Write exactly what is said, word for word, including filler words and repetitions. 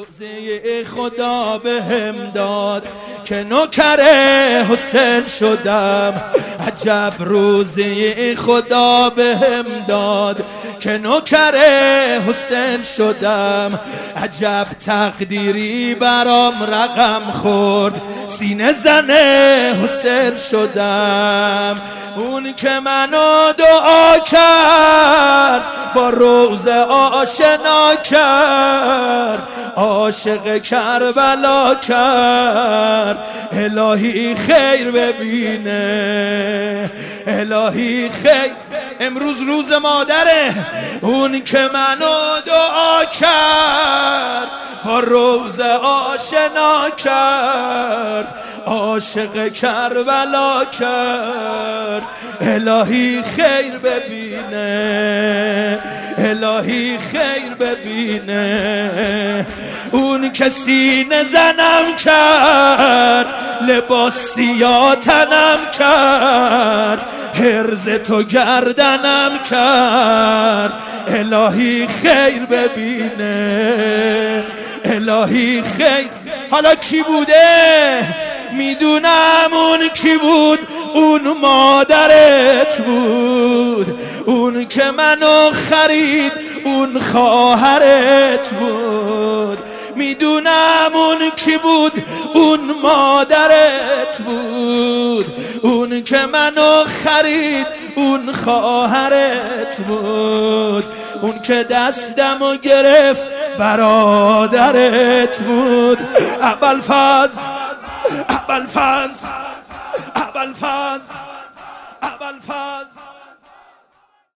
روزه خدا بهم داد که نوکر حسین شدم. عجب روزه خدا بهم داد که نوکر حسین شدم. عجب تقدیری برام رقم خورد سینه زن حسین شدم. اون که منو دعا کرد با روزه آشنا کرد، عاشق کربلا کرد. الهی خیر ببینه، الهی خیر. امروز روز مادره. اون که منو دعا کرد با روزه آشنا کرد، عاشق کربلا کرد. الهی خیر ببینه، الهی خیر ببینه. اون که سینه زنم کرد، لباس سیاه تنم کرد، حرز تو گردنم کرد. الهی خیر ببینه، الهی خیر. حالا کی بوده؟ میدونم اون کی بود. اون مادرت بود، اون که منو خرید، اون خواهرت بود. میدونم اون کی بود. اون مادرت بود، اون که منو خرید، اون خواهرت بود. اون که دستمو گرفت برادرت بود. ابوالفضل، ابوالفضل، ابوالفضل، ابوالفضل.